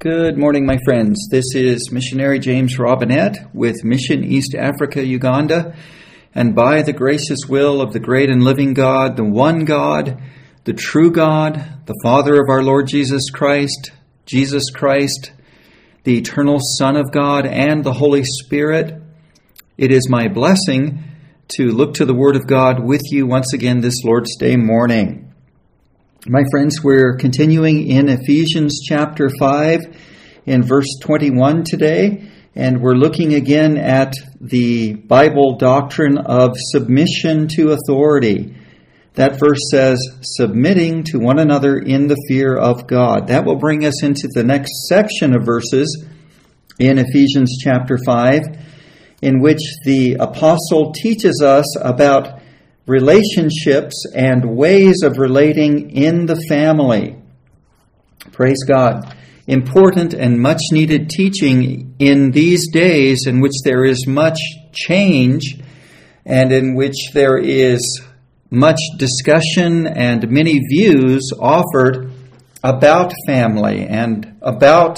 Good morning, my friends. This is Missionary James Robinette with Mission East Africa, Uganda. And by the gracious will of the great and living God, the one God, the true God, the Father of our Lord Jesus Christ, the eternal Son of God, and the Holy Spirit, it is my blessing to look to the Word of God with you once again this Lord's Day morning. My friends, we're continuing in Ephesians chapter 5 in verse 21 today, and we're looking again at the Bible doctrine of submission to authority. That verse says, submitting to one another in the fear of God. That will bring us into the next section of verses in Ephesians chapter 5, in which the apostle teaches us about relationships and ways of relating in the family. Praise God. Important and much needed teaching in these days in which there is much change and in which there is much discussion and many views offered about family and about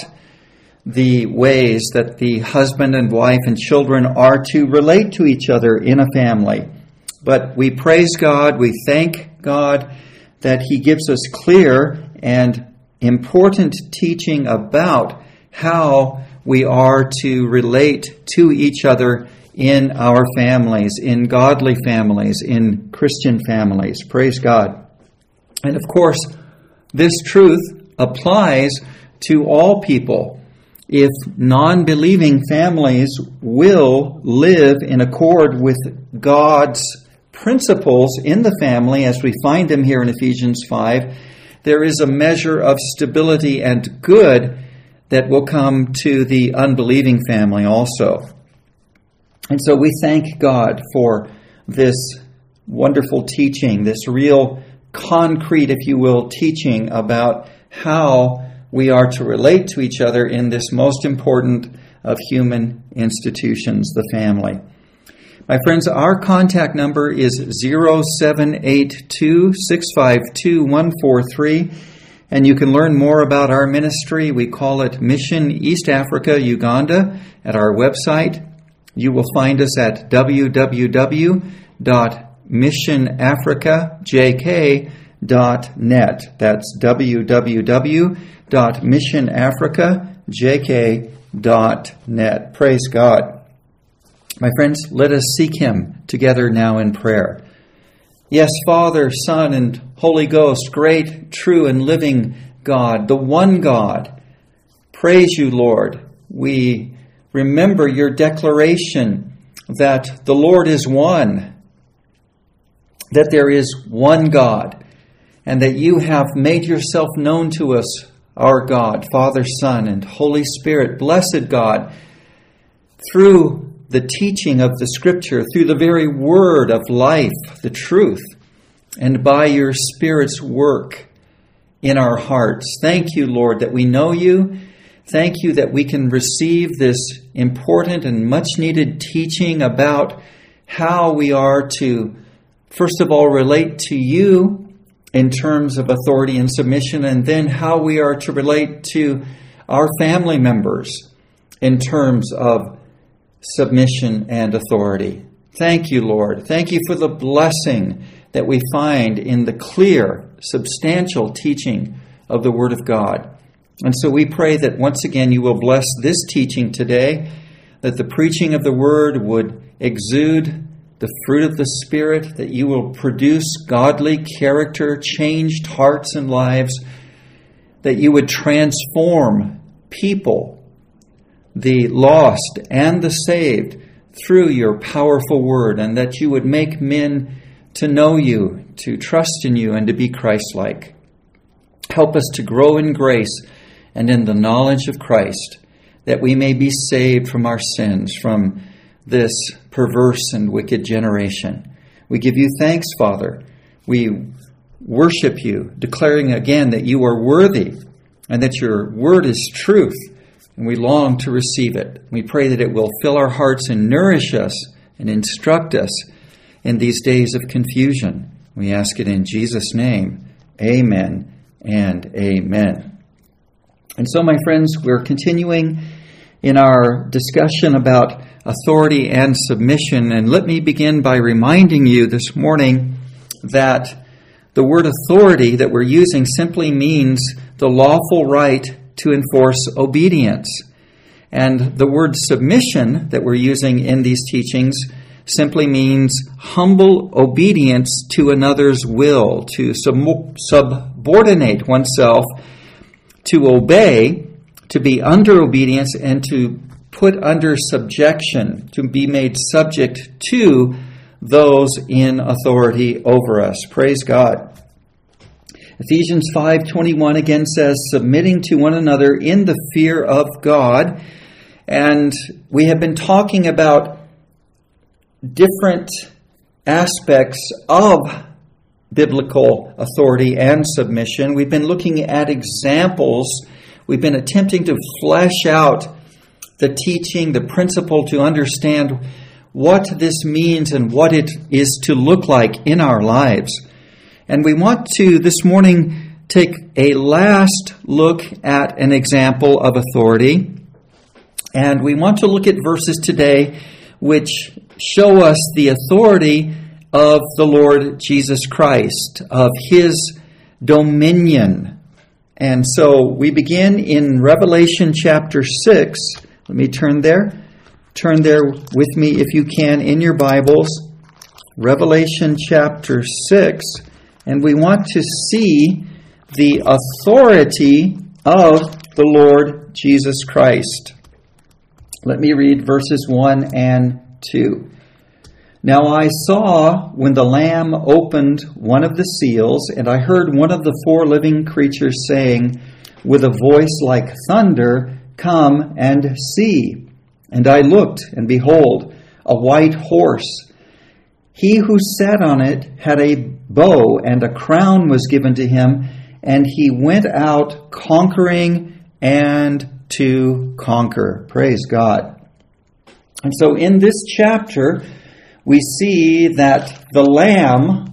the ways that the husband and wife and children are to relate to each other in a family. But we praise God, we thank God that He gives us clear and important teaching about how we are to relate to each other in our families, in godly families, in Christian families. Praise God. And of course, this truth applies to all people. If non-believing families will live in accord with God's principles in the family, as we find them here in Ephesians 5, there is a measure of stability and good that will come to the unbelieving family also. And so we thank God for this wonderful teaching, this real concrete, if you will, teaching about how we are to relate to each other in this most important of human institutions, the family. My friends, our contact number is 0782-652-143, and you can learn more about our ministry. We call it Mission East Africa, Uganda, at our website. You will find us at www.missionafricajk.net. That's www.missionafricajk.net. Praise God. My friends, let us seek Him together now in prayer. Yes, Father, Son, and Holy Ghost, great, true, and living God, the one God, praise you, Lord. We remember your declaration that the Lord is one, that there is one God, and that you have made yourself known to us, our God, Father, Son, and Holy Spirit, blessed God, through the teaching of the Scripture, through the very word of life, the truth, and by your Spirit's work in our hearts. Thank you, Lord, that we know you. Thank you that we can receive this important and much needed teaching about how we are to, first of all, relate to you in terms of authority and submission, and then how we are to relate to our family members in terms of submission and authority. Thank you, Lord. Thank you for the blessing that we find in the clear, substantial teaching of the Word of God. And so we pray that once again you will bless this teaching today, that the preaching of the Word would exude the fruit of the Spirit, that you will produce godly character, changed hearts and lives, that you would transform people, the lost and the saved, through your powerful word, and that you would make men to know you, to trust in you, and to be Christ-like. Help us to grow in grace and in the knowledge of Christ, that we may be saved from our sins, from this perverse and wicked generation. We give you thanks, Father. We worship you, declaring again that you are worthy and that your word is truth. And we long to receive it. We pray that it will fill our hearts and nourish us and instruct us in these days of confusion. We ask it in Jesus' name. Amen and amen. And so, my friends, we're continuing in our discussion about authority and submission. And let me begin by reminding you this morning that the word authority that we're using simply means the lawful right to enforce obedience. And the word submission that we're using in these teachings simply means humble obedience to another's will, to subordinate oneself, to obey, to be under obedience, and to put under subjection, to be made subject to those in authority over us. Praise God. Ephesians 5:21 again says, submitting to one another in the fear of God. And we have been talking about different aspects of biblical authority and submission. We've been looking at examples. We've been attempting to flesh out the teaching, the principle, to understand what this means and what it is to look like in our lives. And we want to, this morning, take a last look at an example of authority. And we want to look at verses today which show us the authority of the Lord Jesus Christ, of His dominion. And so we begin in Revelation chapter 6. Let me turn there. Turn there with me if you can in your Bibles. Revelation chapter 6. And we want to see the authority of the Lord Jesus Christ. Let me read verses 1 and 2. Now I saw when the Lamb opened one of the seals, and I heard one of the four living creatures saying, with a voice like thunder, come and see. And I looked, and behold, a white horse. He who sat on it had a bow, and a crown was given to him, and he went out conquering and to conquer. Praise God. And so in this chapter, we see that the Lamb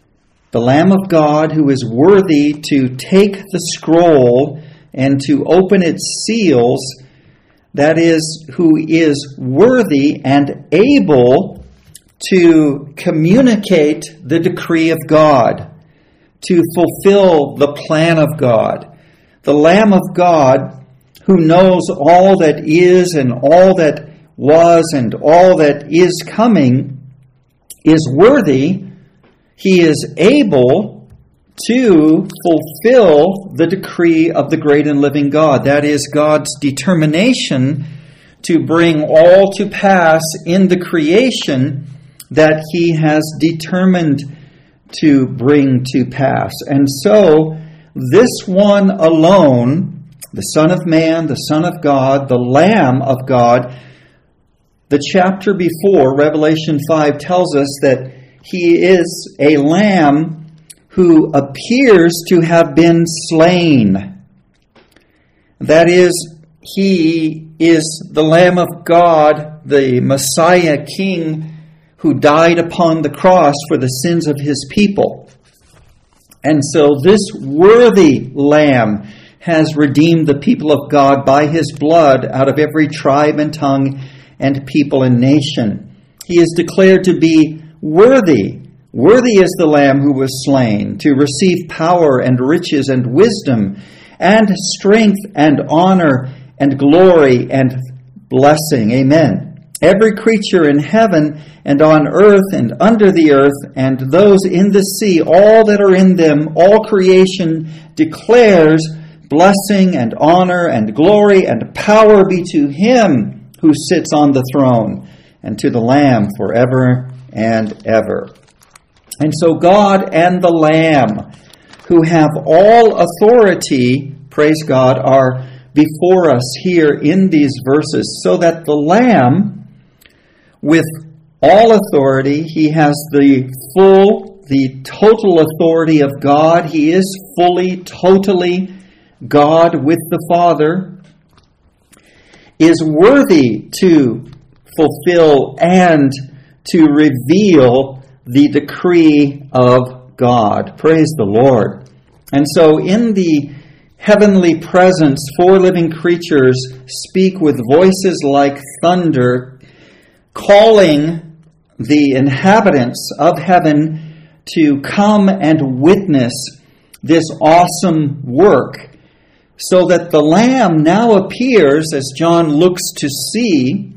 of God, who is worthy to take the scroll and to open its seals, that is, who is worthy and able to communicate the decree of God, to fulfill the plan of God. The Lamb of God, who knows all that is and all that was and all that is coming, is worthy. He is able to fulfill the decree of the great and living God. That is God's determination to bring all to pass in the creation that He has determined to bring to pass. And so, this one alone, the Son of Man, the Son of God, the Lamb of God, the chapter before, Revelation 5, tells us that He is a Lamb who appears to have been slain. That is, He is the Lamb of God, the Messiah King, who died upon the cross for the sins of His people. And so this worthy Lamb has redeemed the people of God by His blood out of every tribe and tongue and people and nation. He is declared to be worthy. Worthy is the Lamb who was slain to receive power and riches and wisdom and strength and honor and glory and blessing. Amen. Every creature in heaven and on earth and under the earth and those in the sea, all that are in them, all creation declares blessing and honor and glory and power be to Him who sits on the throne and to the Lamb forever and ever. And so God and the Lamb, who have all authority, praise God, are before us here in these verses, so that the Lamb, with all authority, He has the total authority of God. He is fully, totally God with the Father, is worthy to fulfill and to reveal the decree of God. Praise the Lord. And so in the heavenly presence, 4 living creatures, speak with voices like thunder, calling the inhabitants of heaven to come and witness this awesome work, so that the Lamb now appears, as John looks to see,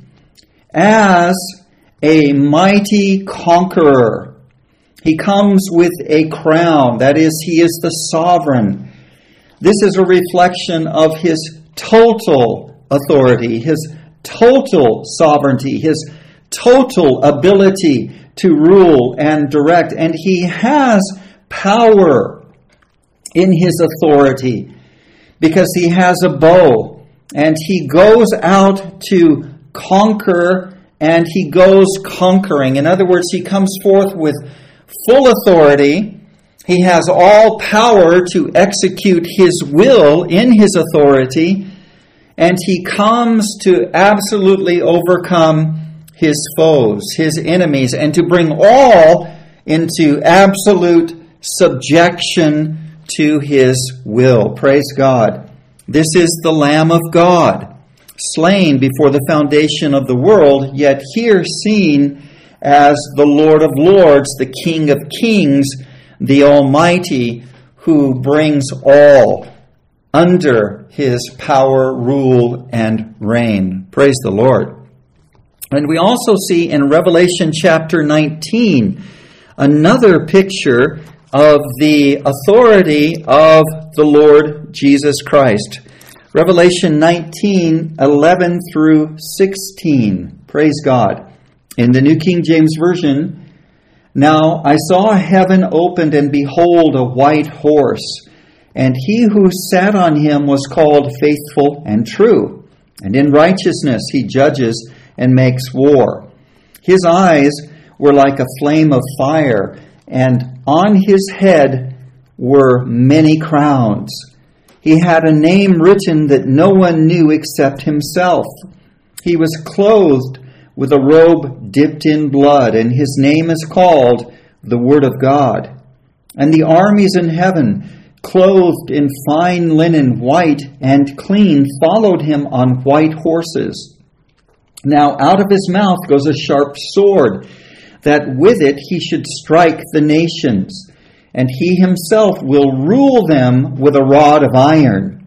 as a mighty conqueror. He comes with a crown, that is, he is the sovereign. This is a reflection of his total authority, his total sovereignty, his total ability to rule and direct. And he has power in his authority because he has a bow and he goes out to conquer and he goes conquering. In other words, he comes forth with full authority. He has all power to execute his will in his authority, and he comes to absolutely overcome his foes, his enemies, and to bring all into absolute subjection to his will. Praise God. This is the Lamb of God, slain before the foundation of the world, yet here seen as the Lord of Lords, the King of Kings, the Almighty, who brings all under his power, rule, and reign. Praise the Lord. And we also see in Revelation chapter 19 another picture of the authority of the Lord Jesus Christ. Revelation 19, 11 through 16. Praise God. In the New King James Version, "Now I saw heaven opened, and behold, a white horse. And he who sat on him was called Faithful and True. And in righteousness he judges and makes war. His eyes were like a flame of fire, and on his head were many crowns. He had a name written that no one knew except himself. He was clothed with a robe dipped in blood, and his name is called the Word of God. And the armies in heaven, clothed in fine linen, white and clean, followed him on white horses. Now out of his mouth goes a sharp sword, that with it he should strike the nations, and he himself will rule them with a rod of iron.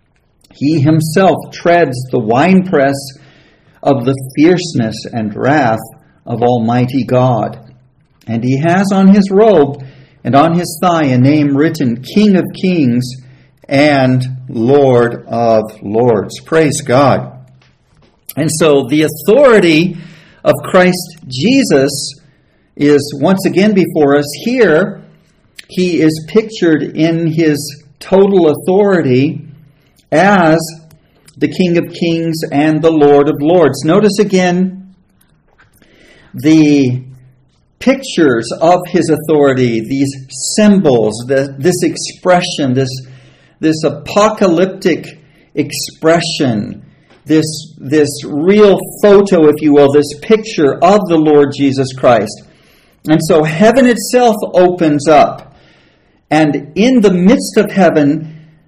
He himself treads the winepress of the fierceness and wrath of Almighty God. And he has on his robe and on his thigh a name written, King of Kings and Lord of Lords." Praise God. And so the authority of Christ Jesus is once again before us. Here, he is pictured in his total authority as the King of Kings and the Lord of Lords. Notice again the pictures of his authority, these symbols, this expression, this apocalyptic expression, this real photo, if you will, this picture of the Lord Jesus Christ. And so heaven itself opens up, and in the midst of heaven,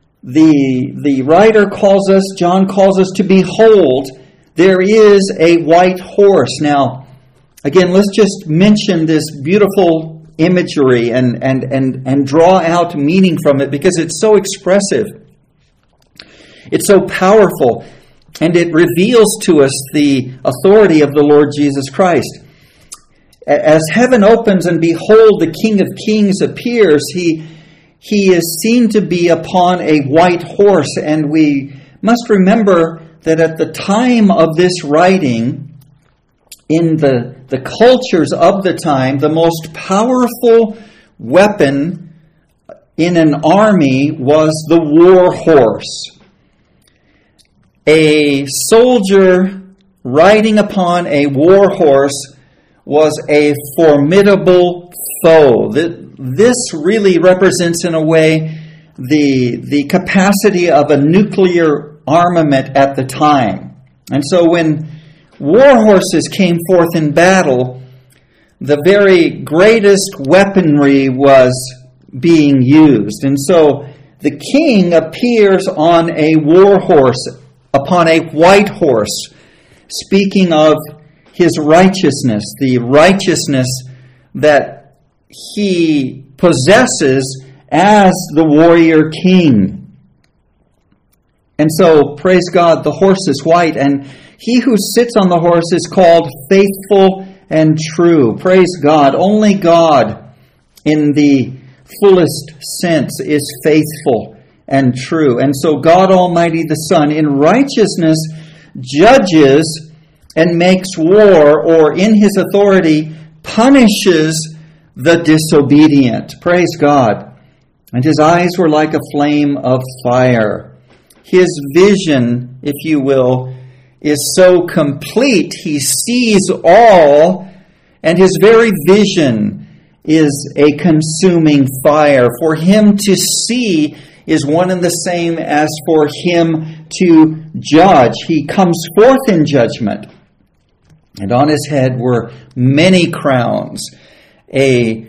the writer calls us, John calls us to behold, there is a white horse. Now, again, let's just mention this beautiful imagery and draw out meaning from it, because it's so expressive. It's so powerful, and it reveals to us the authority of the Lord Jesus Christ. As heaven opens and behold, the King of Kings appears, he is seen to be upon a white horse, and we must remember that at the time of this writing, in the cultures of the time, the most powerful weapon in an army was the war horse. A soldier riding upon a war horse was a formidable foe. This really represents, in a way, the capacity of a nuclear armament at the time. And so when war horses came forth in battle, the very greatest weaponry was being used. And so the king appears on a war horse, upon a white horse, speaking of his righteousness, the righteousness that he possesses as the warrior king. And so, praise God, the horse is white, and he who sits on the horse is called Faithful and True. Praise God. Only God, in the fullest sense, is faithful and true. And so God Almighty the Son, in righteousness, judges and makes war, or in his authority, punishes the disobedient. Praise God. And his eyes were like a flame of fire. His vision, if you will, is so complete. He sees all, and his very vision is a consuming fire. For him to see is one and the same as for him to judge. He comes forth in judgment. And on his head were many crowns, an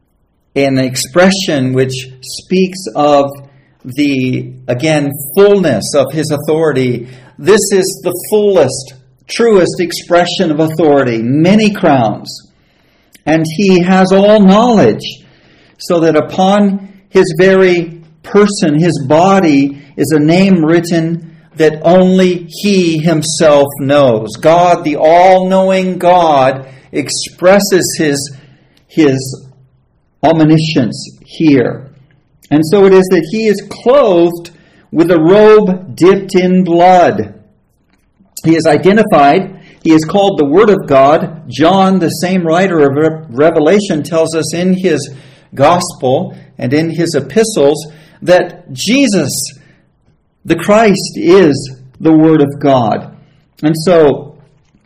expression which speaks of the, again, fullness of his authority. This is the fullest, truest expression of authority. Many crowns. And he has all knowledge, so that upon his very person, his body, is a name written that only he himself knows. God, the all-knowing God, expresses his omniscience here. And so it is that he is clothed with a robe dipped in blood. He is identified. He is called the Word of God. John, the same writer of Revelation, tells us in his gospel and in his epistles that Jesus, the Christ, is the Word of God. And so,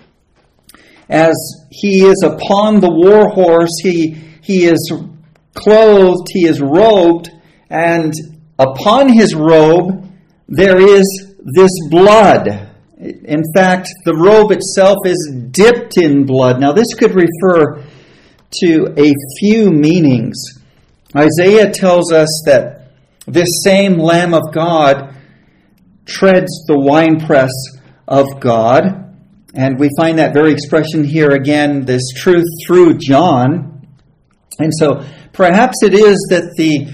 as he is upon the war horse, he is clothed, he is robed, and upon his robe there is this blood. In fact, the robe itself is dipped in blood. Now, this could refer to a few meanings. Isaiah tells us that this same Lamb of God treads the winepress of God. And we find that very expression here again, this truth through John. And so perhaps it is that the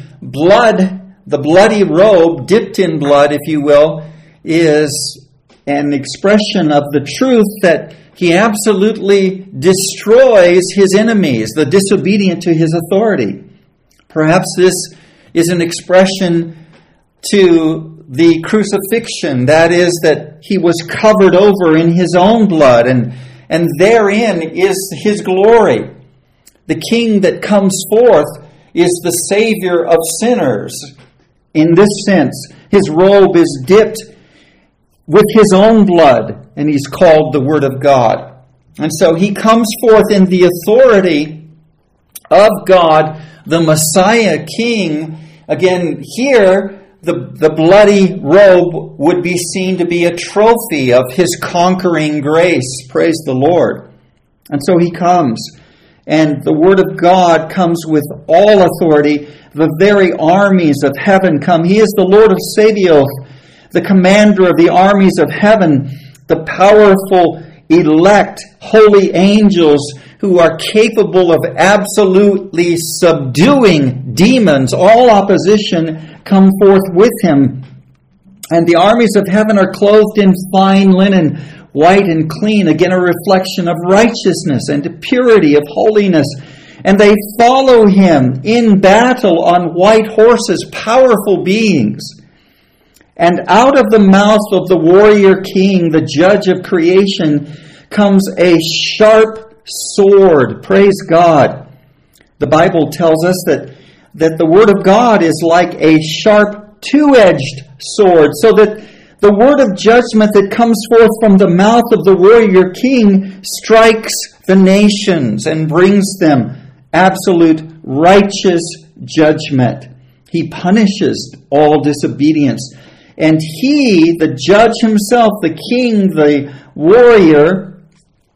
bloody robe, dipped in blood, if you will, is an expression of the truth that he absolutely destroys his enemies, the disobedient to his authority. Perhaps this is an expression to the crucifixion, that is, that he was covered over in his own blood, and therein is his glory. The king that comes forth is the Savior of sinners. In this sense, his robe is dipped with his own blood, and he's called the Word of God. And so he comes forth in the authority of God, the Messiah King. Again, here, the bloody robe would be seen to be a trophy of his conquering grace. Praise the Lord. And so he comes, and the Word of God comes with all authority. The very armies of heaven come. He is the Lord of Sabaoth, the commander of the armies of heaven, the powerful elect holy angels who are capable of absolutely subduing demons. All opposition come forth with him. And the armies of heaven are clothed in fine linen, white and clean, again a reflection of righteousness and purity, of holiness. And they follow him in battle on white horses, powerful beings. And out of the mouth of the warrior king, the judge of creation, comes a sharp sword. Praise God. The Bible tells us that the Word of God is like a sharp two-edged sword, so that the word of judgment that comes forth from the mouth of the warrior king strikes the nations and brings them absolute righteous judgment. He punishes all disobedience. And he, the judge himself, the king, the warrior,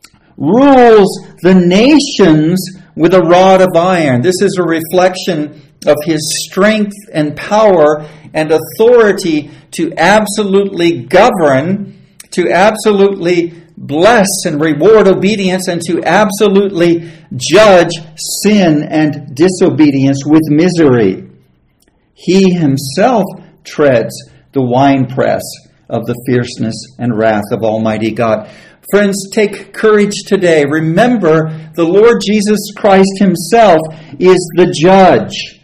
rules the nations with a rod of iron. This is a reflection of his strength and power and authority to absolutely govern, to absolutely bless and reward obedience, and to absolutely judge sin and disobedience with misery. He himself treads the winepress of the fierceness and wrath of Almighty God. Friends, take courage today. Remember, the Lord Jesus Christ himself is the judge.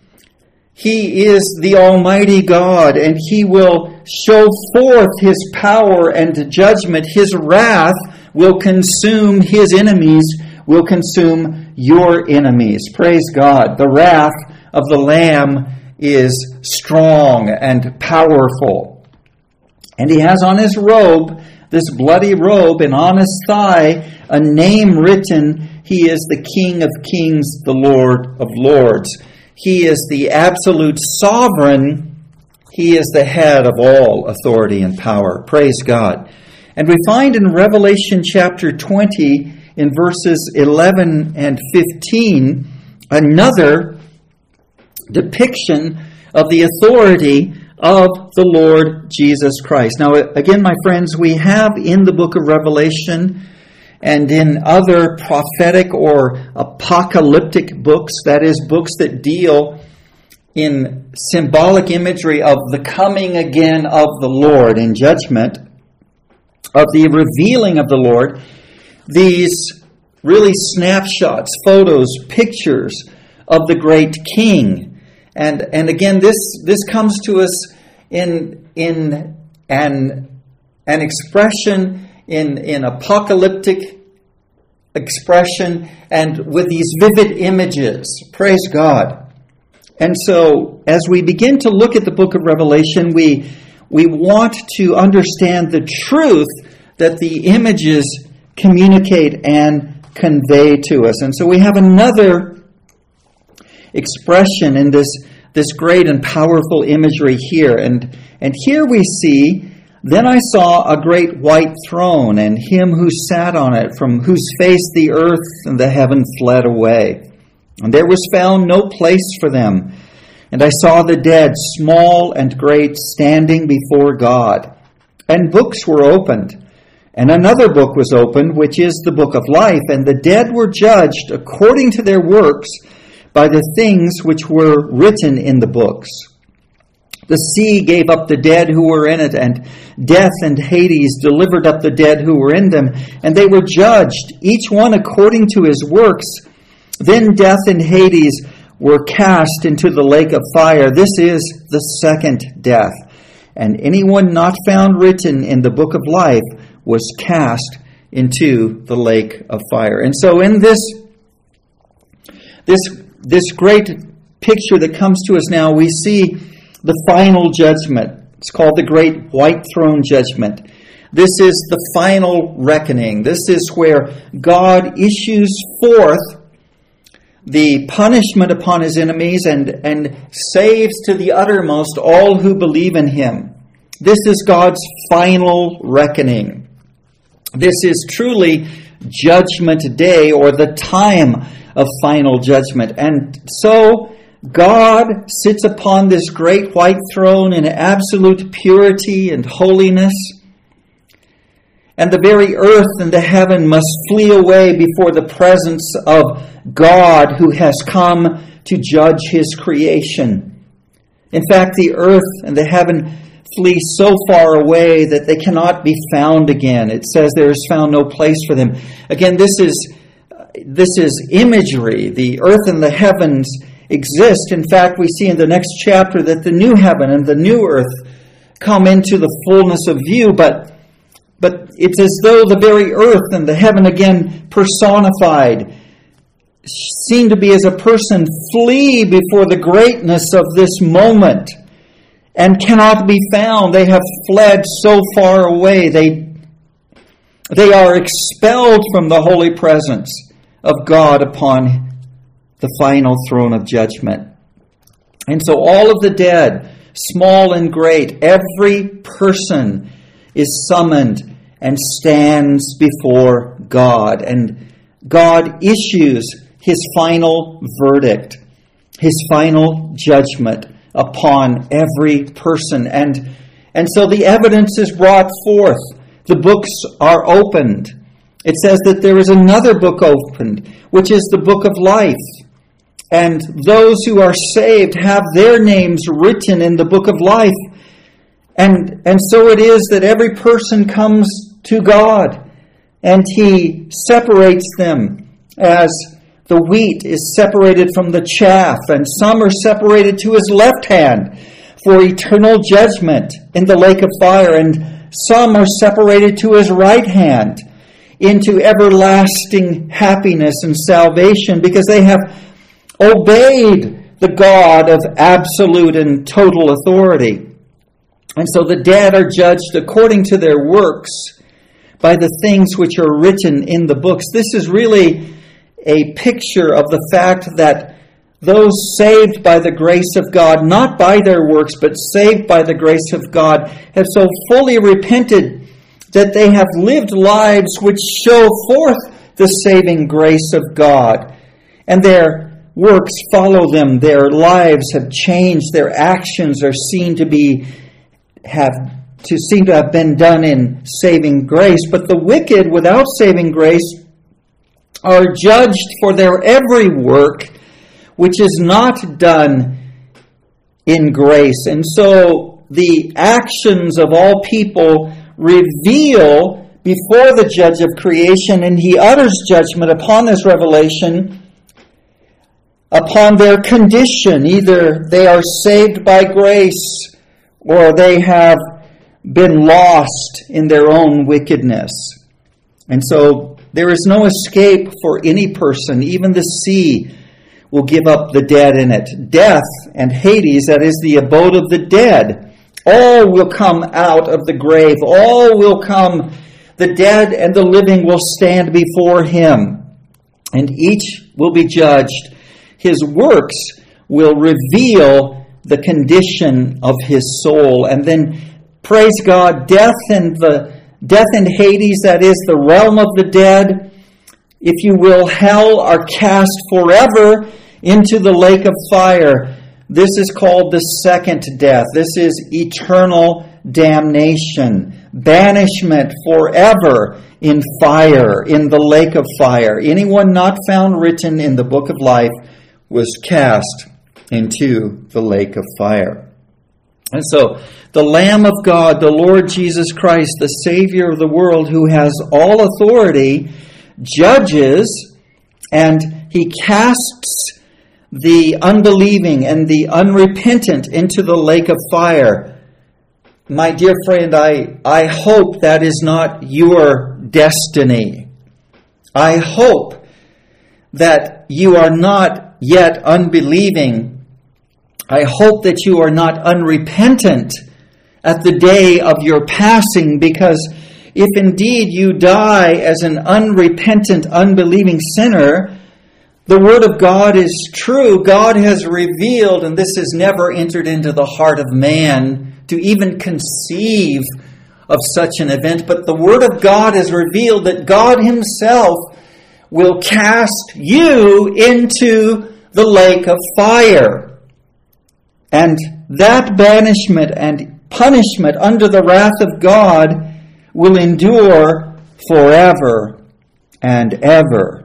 He is the Almighty God, and he will show forth his power and judgment. His wrath will consume his enemies, will consume your enemies. Praise God. The wrath of the Lamb is strong and powerful. And he has on his robe, this bloody robe, and on his thigh, a name written. He is the King of Kings, the Lord of Lords. He is the absolute sovereign. He is the head of all authority and power. Praise God. And we find in Revelation chapter 20, in verses 11 and 15, another depiction of the authority of the Lord Jesus Christ. Now, again, my friends, we have in the book of Revelation and in other prophetic or apocalyptic books, that is, books that deal in symbolic imagery of the coming again of the Lord in judgment, of the revealing of the Lord, these really snapshots, photos, pictures of the great King. And again, this comes to us in an expression, in apocalyptic expression, and with these vivid images. Praise God. And so, as we begin to look at the book of Revelation, we want to understand the truth that the images communicate and convey to us. And so we have another expression in this great and powerful imagery here. And here we see, "Then I saw a great white throne, and him who sat on it, from whose face the earth and the heaven fled away. And there was found no place for them. And I saw the dead, small and great, standing before God. And books were opened. And another book was opened, which is the book of life. And the dead were judged according to their works by the things which were written in the books. The sea gave up the dead who were in it, and death and Hades delivered up the dead who were in them. And they were judged, each one according to his works. Then death and Hades were cast into the lake of fire. This is the second death. And anyone not found written in the book of life was cast into the lake of fire." And so in this great picture that comes to us now, we see the final judgment. It's called the Great White Throne Judgment. This is the final reckoning. This is where God issues forth the punishment upon his enemies and saves to the uttermost all who believe in him. This is God's final reckoning. This is truly Judgment Day, or the time of final judgment. And so God sits upon this great white throne in absolute purity and holiness. And the very earth and the heaven must flee away before the presence of God, who has come to judge his creation. In fact, the earth and the heaven flee so far away that they cannot be found again. It says there is found no place for them. Again, this is imagery. The earth and the heavens exist. In fact, we see in the next chapter that the new heaven and the new earth come into the fullness of view, but it's as though the very earth and the heaven, again personified, seem to be as a person flee before the greatness of this moment and cannot be found. They have fled so far away. They are expelled from the holy presence of God upon the final throne of judgment. And so all of the dead, small and great, every person is summoned and stands before God. And God issues his final verdict. his final judgment upon every person. And so the evidence is brought forth. The books are opened. It says that there is another book opened, which is the book of life. And those who are saved have their names written in the book of life. And so it is that every person comes to God, and he separates them as the wheat is separated from the chaff, and some are separated to his left hand for eternal judgment in the lake of fire, and some are separated to his right hand into everlasting happiness and salvation, because they have obeyed the God of absolute and total authority. And so the dead are judged according to their works by the things which are written in the books. This is really a picture of the fact that those saved by the grace of God, not by their works, but saved by the grace of God, have so fully repented that they have lived lives which show forth the saving grace of God. And their works follow them. Their lives have changed. Their actions are seen to have been done in saving grace. But the wicked, without saving grace, are judged for their every work which is not done in grace. And so the actions of all people reveal before the judge of creation, and he utters judgment upon this revelation upon their condition. Either they are saved by grace, or they have been lost in their own wickedness. And so there is no escape for any person. Even the sea will give up the dead in it. Death and Hades, that is the abode of the dead, all will come out of the grave. All will come. The dead and the living will stand before him, and each will be judged. His works will reveal the condition of his soul. And then, praise God, death and Hades, that is the realm of the dead, if you will, hell, are cast forever into the lake of fire. This is called the second death. This is eternal damnation, banishment forever in fire, in the lake of fire. Anyone not found written in the book of life was cast into the lake of fire. And so the Lamb of God, the Lord Jesus Christ, the Savior of the world, who has all authority, judges, and he casts the unbelieving and the unrepentant into the lake of fire. My dear friend, I hope that is not your destiny. I hope that you are not yet unbelieving. I hope that you are not unrepentant at the day of your passing, because if indeed you die as an unrepentant, unbelieving sinner, the Word of God is true. God has revealed, and this has never entered into the heart of man to even conceive of such an event, but the Word of God has revealed that God Himself will cast you into the lake of fire. And that banishment and punishment under the wrath of God will endure forever and ever.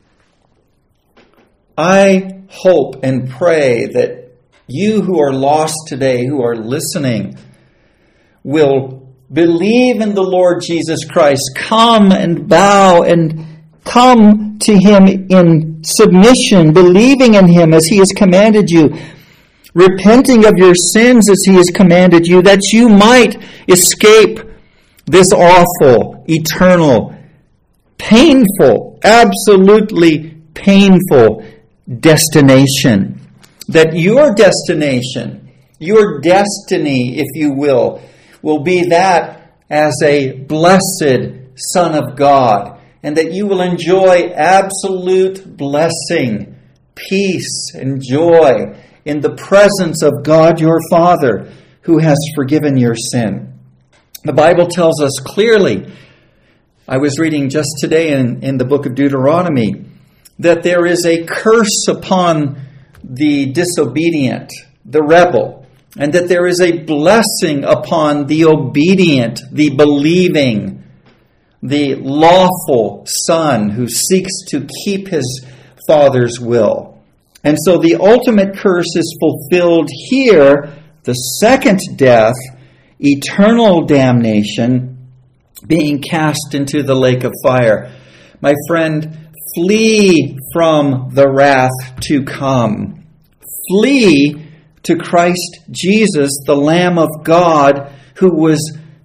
I hope and pray that you who are lost today, who are listening, will believe in the Lord Jesus Christ. Come and bow and come to Him in submission, believing in Him as He has commanded you, repenting of your sins as He has commanded you, that you might escape this awful, eternal, painful, absolutely painful destination. That your destination, your destiny, if you will be that as a blessed Son of God, and that you will enjoy absolute blessing, peace, and joy in the presence of God your Father, who has forgiven your sin. The Bible tells us clearly, I was reading just today in the book of Deuteronomy, that there is a curse upon the disobedient, the rebel, and that there is a blessing upon the obedient, the believing, the lawful son who seeks to keep his Father's will. And so the ultimate curse is fulfilled here, the second death, eternal damnation, being cast into the lake of fire. My friend, flee from the wrath to come. Flee to Christ Jesus, the Lamb of God, who was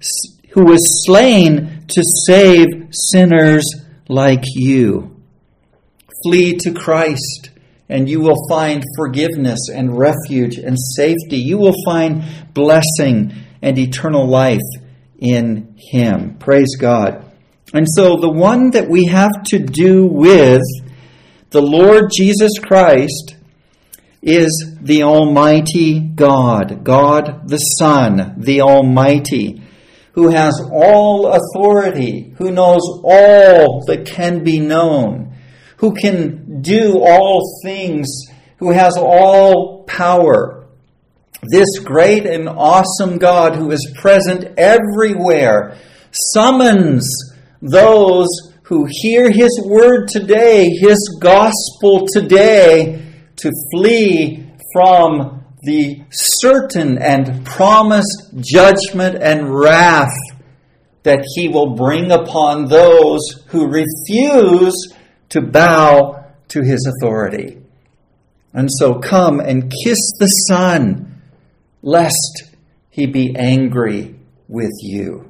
slain to save sinners like you. Flee to Christ, and you will find forgiveness and refuge and safety. You will find blessing and eternal life in Him. Praise God. And so the one that we have to do with, the Lord Jesus Christ, is the Almighty God, God the Son, the Almighty, who has all authority, who knows all that can be known, who can do all things, who has all power. This great and awesome God who is present everywhere summons those who hear His word today, His gospel today, to flee from the certain and promised judgment and wrath that He will bring upon those who refuse to bow to His authority. And so come and kiss the Son, lest He be angry with you.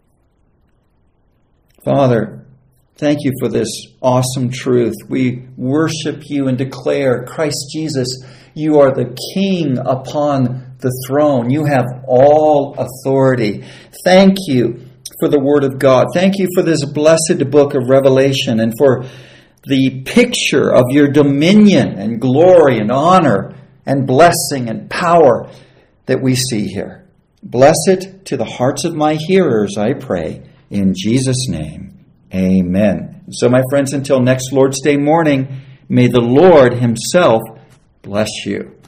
Father, thank You for this awesome truth. We worship You and declare, Christ Jesus, You are the King upon the throne. You have all authority. Thank You for the Word of God. Thank You for this blessed book of Revelation and for the picture of Your dominion and glory and honor and blessing and power that we see here. Bless it to the hearts of my hearers, I pray, in Jesus' name. Amen. So, my friends, until next Lord's Day morning, may the Lord Himself bless you.